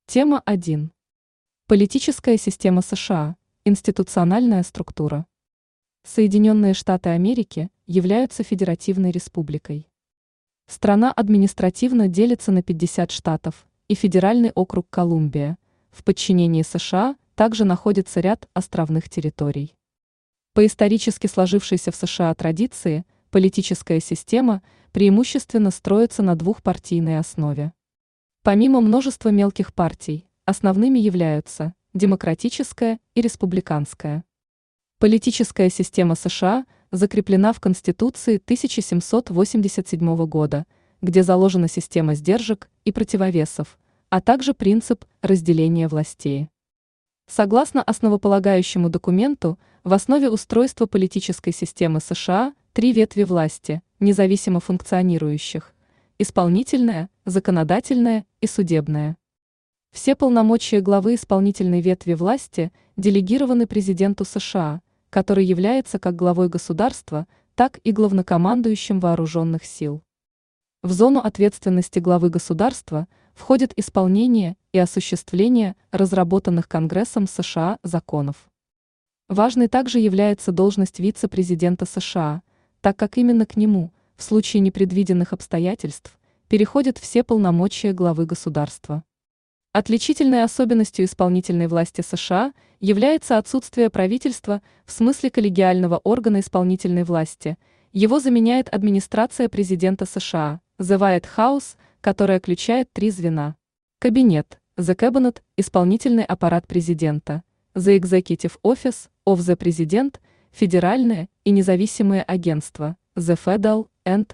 Тема 1. Политическая система США. Институциональная структура. Соединенные Штаты Америки являются федеративной республикой. Страна административно делится на 50 штатов и федеральный округ Колумбия. В подчинении США также находится ряд островных территорий. По исторически сложившейся в США традиции, политическая система преимущественно строится на двухпартийной основе. Помимо множества мелких партий, основными являются демократическая и республиканская. Политическая система США закреплена в Конституции 1787 года, где заложена система сдержек и противовесов, а также принцип разделения властей. Согласно основополагающему документу, в основе устройства политической системы США три ветви власти, независимо функционирующих: исполнительная, законодательная и судебная. Все полномочия главы исполнительной ветви власти делегированы президенту США, который является как главой государства, так и главнокомандующим вооруженных сил. В зону ответственности главы государства входит исполнение и осуществление разработанных Конгрессом США законов. Важной также является должность вице-президента США, так как именно к нему, в случае непредвиденных обстоятельств, переходят все полномочия главы государства. Отличительной особенностью исполнительной власти США является отсутствие правительства в смысле коллегиального органа исполнительной власти. Его заменяет администрация президента США, The White House, которая включает три звена: кабинет, The Cabinet, исполнительный аппарат президента, The Executive Office of the President, федеральные и независимые агентства, The Federal and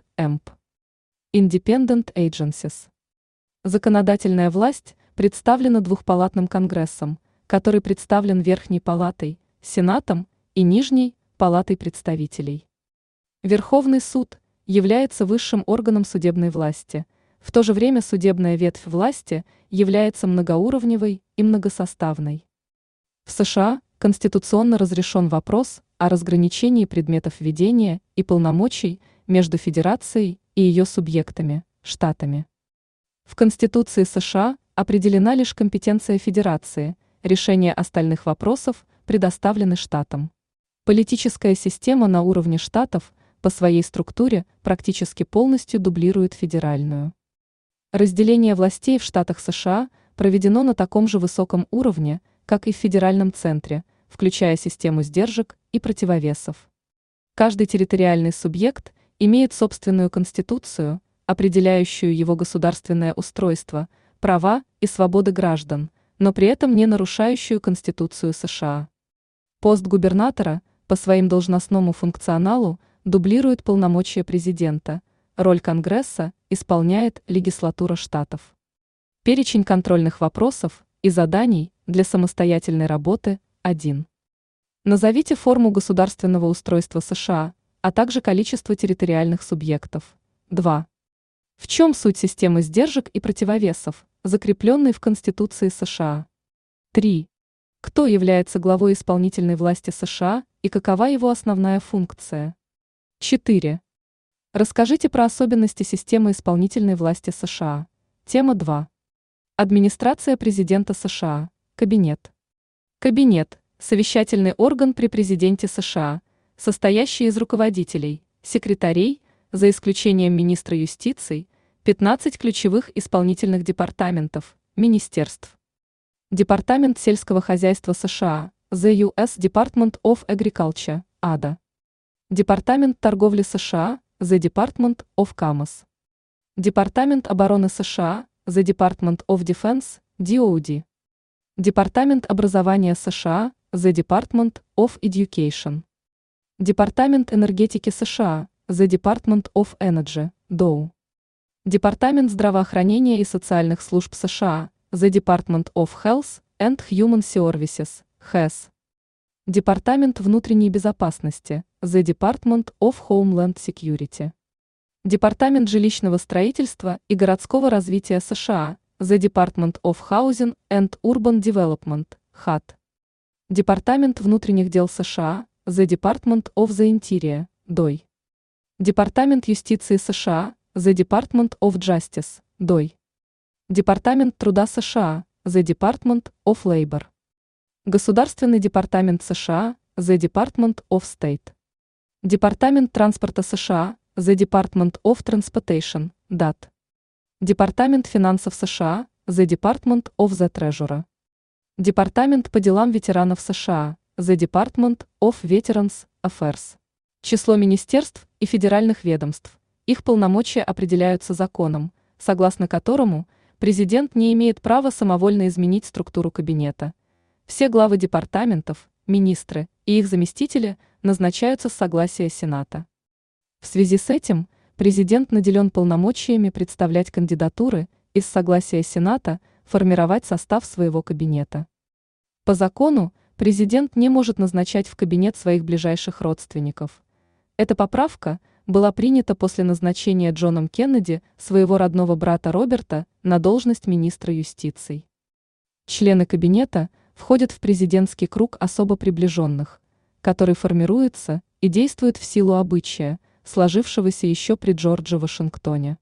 Independent Agencies. Законодательная власть представлена двухпалатным Конгрессом, который представлен Верхней палатой, Сенатом и Нижней палатой представителей. Верховный суд является высшим органом судебной власти, в то же время судебная ветвь власти является многоуровневой и многосоставной. В США конституционно разрешен вопрос о разграничении предметов ведения и полномочий между Федерацией и ее субъектами, штатами. В Конституции США определена лишь компетенция Федерации, решение остальных вопросов предоставлены штатам. Политическая система на уровне штатов по своей структуре практически полностью дублирует федеральную. Разделение властей в штатах США проведено на таком же высоком уровне, как и в федеральном центре, включая систему сдержек и противовесов. Каждый территориальный субъект имеет собственную конституцию, определяющую его государственное устройство, права и свободы граждан, но при этом не нарушающую Конституцию США. Пост губернатора по своим должностному функционалу дублирует полномочия президента, роль Конгресса исполняет легислатура штатов. Перечень контрольных вопросов и заданий для самостоятельной работы 1. Назовите форму государственного устройства США, а также количество территориальных субъектов. 2. В чем суть системы сдержек и противовесов, закрепленной в Конституции США? 3. Кто является главой исполнительной власти США и какова его основная функция? 4. Расскажите про особенности системы исполнительной власти США. Тема 2. Администрация президента США. Кабинет. Кабинет – совещательный орган при президенте США, состоящий из руководителей, секретарей, за исключением министра юстиции, 15 ключевых исполнительных департаментов, министерств. Департамент сельского хозяйства США, The U.S. Department of Agriculture, ADA. Департамент торговли США, The Department of Commerce. Департамент обороны США, The Department of Defense, DoD. Департамент образования США, The Department of Education. Департамент энергетики США, The Department of Energy, DOE. Департамент здравоохранения и социальных служб США, The Department of Health and Human Services, HES. Департамент внутренней безопасности, The Department of Homeland Security. Департамент жилищного строительства и городского развития США, The Department of Housing and Urban Development, HUD. Департамент внутренних дел США, The Department of the Interior, DOI. Департамент юстиции США, The Department of Justice, DOI. Департамент труда США, The Department of Labor. Государственный департамент США The Department of State. Департамент транспорта США The Department of Transportation, DAT. Департамент финансов США The Department of the Treasury. Департамент по делам ветеранов США The Department of Veterans Affairs. Число министерств и федеральных ведомств. Их полномочия определяются законом, согласно которому президент не имеет права самовольно изменить структуру кабинета. Все главы департаментов, министры и их заместители назначаются с согласия Сената. В связи с этим президент наделен полномочиями представлять кандидатуры и с согласия Сената формировать состав своего кабинета. По закону президент не может назначать в кабинет своих ближайших родственников. Эта поправка была принята после назначения Джоном Кеннеди своего родного брата Роберта на должность министра юстиции. Члены кабинета входят в президентский круг особо приближенных, который формируется и действует в силу обычая, сложившегося еще при Джордже Вашингтоне.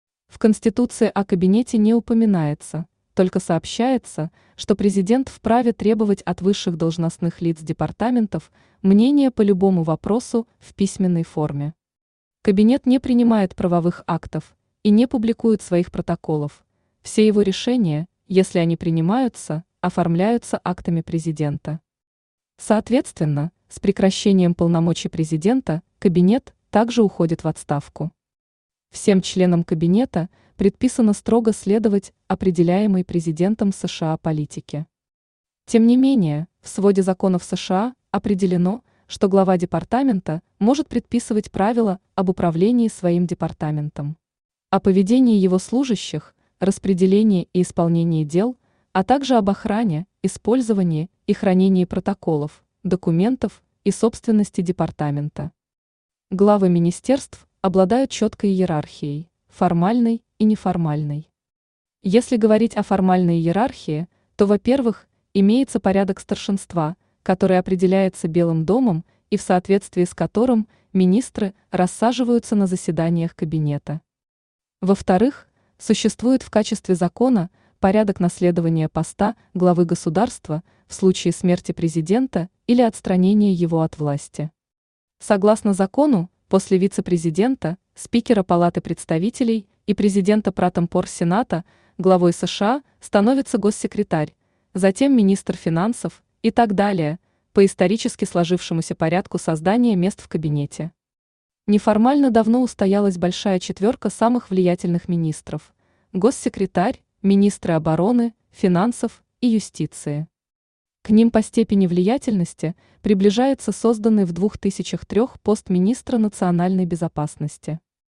В Конституции о кабинете не упоминается, только сообщается, что президент вправе требовать от высших должностных лиц департаментов мнения по любому вопросу в письменной форме. Кабинет не принимает правовых актов и не публикует своих протоколов. Все его решения, если они принимаются, оформляются актами президента. Соответственно, с прекращением полномочий президента кабинет также уходит в отставку. Всем членам кабинета предписано строго следовать определяемой президентом США политике. Тем не менее, в своде законов США определено, что глава департамента может предписывать правила об управлении своим департаментом, о поведении его служащих, распределении и исполнении дел, а также об охране, использовании и хранении протоколов, документов и собственности департамента. Главы министерств обладают четкой иерархией, формальной и неформальной. Если говорить о формальной иерархии, то, во-первых, имеется порядок старшинства, который определяется Белым домом и в соответствии с которым министры рассаживаются на заседаниях кабинета. Во-вторых, существует в качестве закона порядок наследования поста главы государства в случае смерти президента или отстранения его от власти. Согласно закону, после вице-президента, спикера Палаты представителей и президента Пратемпор Сената главой США становится госсекретарь, затем министр финансов и так далее, по исторически сложившемуся порядку создания мест в кабинете. Неформально давно устоялась большая четверка самых влиятельных министров – госсекретарь, министры обороны, финансов и юстиции. К ним по степени влиятельности приближается созданный в 2003 пост министра национальной безопасности.